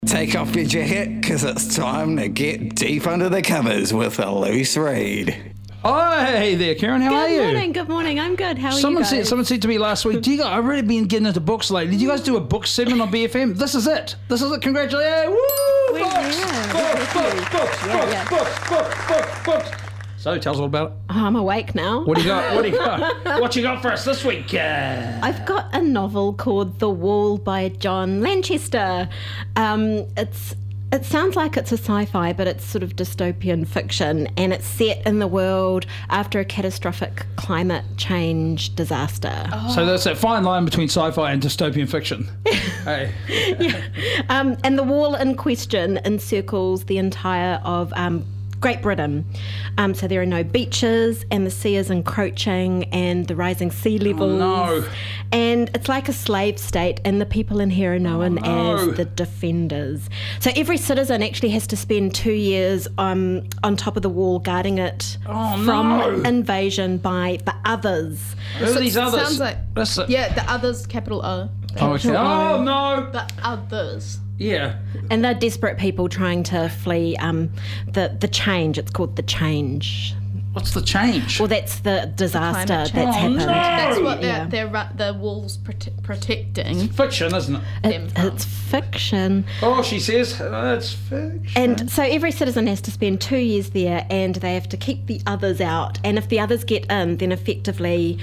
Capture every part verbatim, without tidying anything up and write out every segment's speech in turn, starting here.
Take off your jacket, because it's time to get deep under the covers with a loose read. Hi there, Karen. How good are you? Good morning. Good morning. I'm good. How are someone you guys? Said, someone said to me last week, do you guys, I've really been getting into books lately. Did you guys do a book segment on B F M? This is it. This is it. Congratulations. Woo! We're Books! here. Books! We're Books! with you. Books! Yeah, Books! yeah. Books! Books! Books! Books! So, tell us all about it. Oh, I'm awake now. What do you got? What do you got? What you got for us this week? Uh... I've got a novel called The Wall by John Lanchester. Um, it's It sounds like it's a sci-fi, but it's sort of dystopian fiction, and it's set in the world after a catastrophic climate change disaster. Oh. So that's that fine line between sci-fi and dystopian fiction. Hey. Yeah. Um, and the wall in question encircles the entire of um, Great Britain. Um, so there are no beaches, and the sea is encroaching, and the rising sea levels. Oh, no. And it's like a slave state, and the people in here are known oh, no. as the defenders. So every citizen actually has to spend two years um, on top of the wall guarding it oh, from no. invasion by the others. Who are these others? Sounds like, That's it. yeah, the others, capital O. Oh, okay. Oh, no. The others. Yeah. And they're desperate people trying to flee um, the, the change. It's called the change. What's the change? Well, that's the disaster climate that's change. Oh, happened. no. That's what they're, Yeah. they're ru- the walls prote- protecting. Fiction, isn't it? them It, from. it's fiction. Oh, she says uh, it's fiction. And so every citizen has to spend two years there, and they have to keep the others out. And if the others get in, then effectively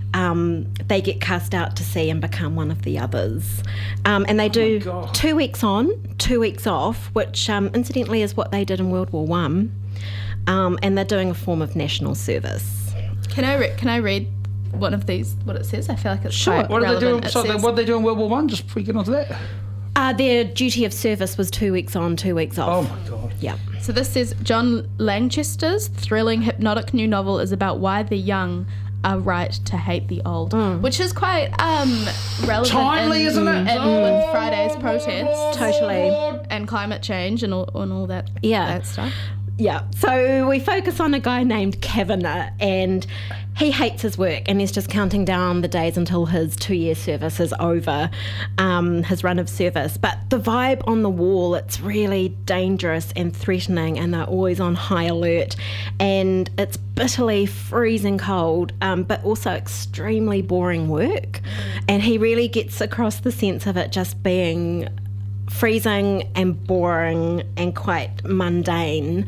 um, they get cast out to sea and become one of the others. Um, and they do God. two weeks on, two weeks off, which um, incidentally is what they did in World War One. Um, and they're doing a form of national service. Can I re- can I read one of these? What it says? I feel like it's Sure. quite What did they do? relevant. It So they, says- what did they do in World War One? Just before we get onto that. Uh, their duty of service was two weeks on, two weeks Oh off. my God. Yeah. So this says John Lanchester's thrilling hypnotic new novel is about why the young are right to hate the old, which is quite um, relevant. Timely, in, isn't it? in Oh, with Friday's protests Totally. and climate change and all, and all that, Yeah. that stuff. Yeah, so we focus on a guy named Kavanagh, and he hates his work, and he's just counting down the days until his two-year service is over, um, his run of service. But the vibe on the wall, it's really dangerous and threatening, and they're always on high alert, and it's bitterly freezing cold, um, but also extremely boring work. And he really gets across the sense of it just being freezing and boring and quite mundane,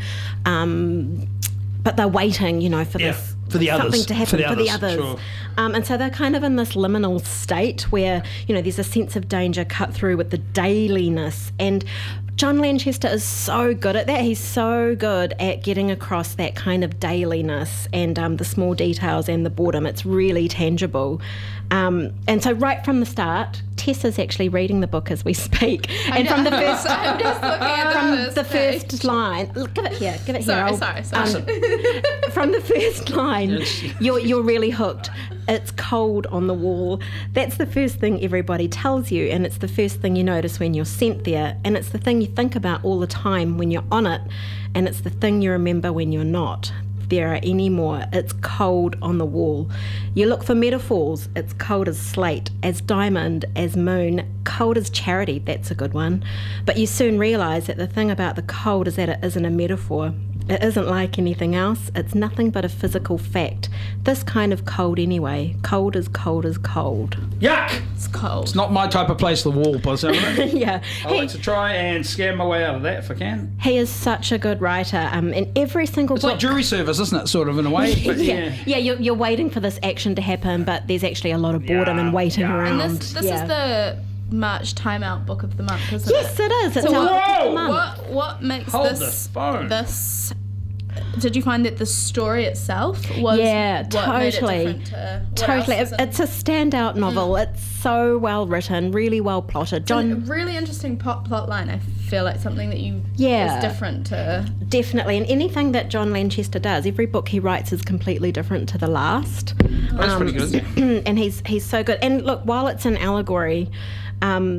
um, but they're waiting, you know, for Yeah, this for the something others, to happen for the for the others, others. sure. Um, and so they're kind of in this liminal state where, you know, there's a sense of danger cut through with the dailiness. And John Lanchester is so good at that. He's so good at getting across that kind of dailiness and um, the small details and the boredom. It's really tangible. Um, and so right from the start, Tessa's actually reading the book as we speak. And from the first I'm just looking at the from first the page. first line, look, give it here, give it Sorry, here. I'll- sorry, sorry. um, from the first line, Yes. you're you're really hooked. It's cold on the wall. That's the first thing everybody tells you, and it's the first thing you notice when you're sent there, and it's the thing you think about all the time when you're on it, and it's the thing you remember when you're not there anymore. It's cold on the wall. You look for metaphors. It's cold as slate, as diamond, as moon, cold as charity. That's a good one. But you soon realise that the thing about the cold is that it isn't a metaphor. It isn't like anything else. It's nothing but a physical fact. This kind of cold anyway. Cold as cold as cold. Yuck! It's cold. It's not my type of place, the wall, by the sound of it. Yeah. I He, like to try and scam my way out of that if I can. he is such a good writer. Um, in every single It's book... like jury service, isn't it, sort of, in a way? But yeah, yeah. yeah. You're, you're waiting for this action to happen, but there's actually a lot of boredom Yeah, and waiting yeah. around. And this this yeah. is the March Timeout book of the month, isn't Yes, it? it is. It's So our what- book of the Whoa! month. What what makes Hold this the phone. this? Did you find that the story itself was Yeah, what made it totally. different to what Totally. else is It's, in- it's a standout novel. It's so well written, really well plotted. It's a John, really interesting plot, plot line. I feel like something that you Yeah. is different to. definitely. And anything that John Lanchester does, every book he writes is completely different to the last. That's Um, pretty good. and he's he's so good. And look, while it's an allegory, um,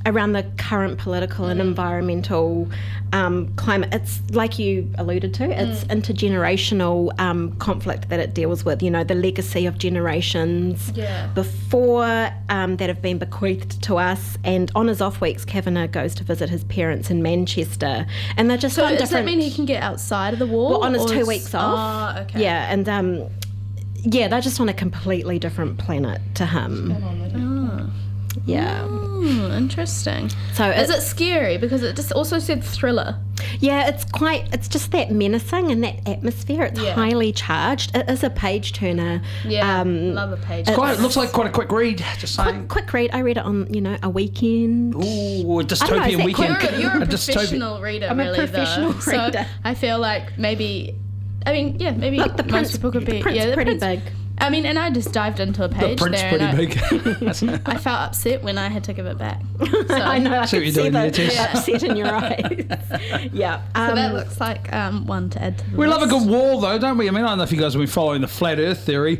around the current political and environmental um, climate. It's like you alluded to, it's mm. intergenerational um, conflict that it deals with, you know, the legacy of generations yeah. before um, that have been bequeathed to us. And on his off weeks, Kavanagh goes to visit his parents in Manchester, and they're just so on does different... that mean he can get outside of the wall? Well, on his two is- weeks off. Oh, okay. Yeah, and um, yeah, they're just on a completely different planet to him. Oh. Yeah. Oh, interesting. So Is it- it scary? Because it just also said thriller. Yeah, it's quite, it's just that menacing and that atmosphere. It's Yeah. highly charged. It is a page turner. Yeah, Um, love a page. it's- Quite, it looks like quite a quick read. Just saying. quick, quick read. I read it on, you know, a weekend. Ooh, a I don't know, is dystopian that weekend. You're, you're a dystopian- professional reader, I'm a really, professional though. reader. So I feel like maybe, I mean, yeah, maybe Look, the most print's- people could be. the print's yeah, the pretty print's- big. I mean, and I just dived into a The page print's there, pretty and big. I, I felt upset when I had to give it back. So, I know, I See what can you're see doing the there, Tess. Yeah. upset in your eyes. Yeah. So Um, that looks like um, one to add to the We love a list. good wall, though, don't we? I mean, I don't know if you guys have been following the flat Earth theory.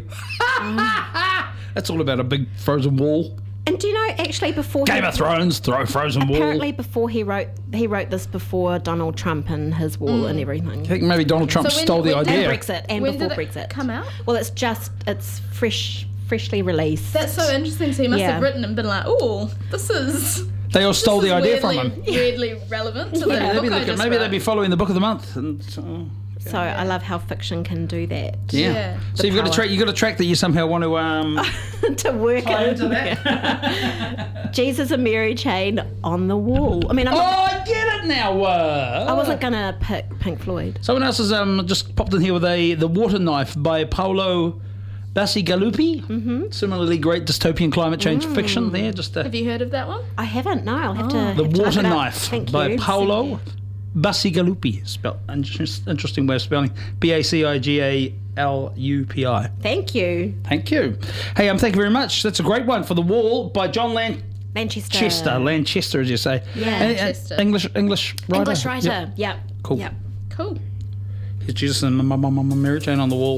That's all about a big frozen wall. and do you know, actually, before Game he, of Thrones, throw frozen wall. apparently before he wrote, he wrote this before Donald Trump and his wall and everything. I think maybe Donald Trump So when- stole the when- And idea. Brexit, and When before did it Brexit. come out? Well, it's just, it's fresh, freshly released. That's so interesting. So he must Yeah. have written and been like, "Oh, this is." They all stole this the is idea from weirdly, him. Weirdly relevant to the Yeah. book Maybe, I look, just maybe wrote. they'd be following the book of the month. And so, So I love how fiction can do that. yeah. Yeah. So The you've got a power. track. You've got a track that you somehow want to um. to work tie it. into that. Jesus and Mary chain on the wall. I mean, I'm Oh, not, I get it now. Uh, I wasn't gonna pick Pink Floyd. Someone else has um just popped in here with a The Water Knife by Paolo Bacigalupi. Mm-hmm. Similarly great dystopian climate change fiction there. Just uh, Have you heard of that one? I haven't. No, I'll have to. The have to look Water it up. Knife Thank by you. Paolo Bacigalupi. Spelled interest- interesting way of spelling. B A C I G A L U P I. Thank you, Thank you. Hey, um, thank you very much. That's a great one for The Wall by John Lan. Manchester. Chester, Lanchester, as you say. Yeah. And- and Lanchester. English, English writer. English writer. Yep. Yep. Cool. Yep. Cool. Here's Jesus and M- M- M- Mary Jane on the wall.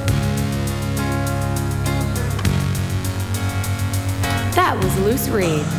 That was Loose Read.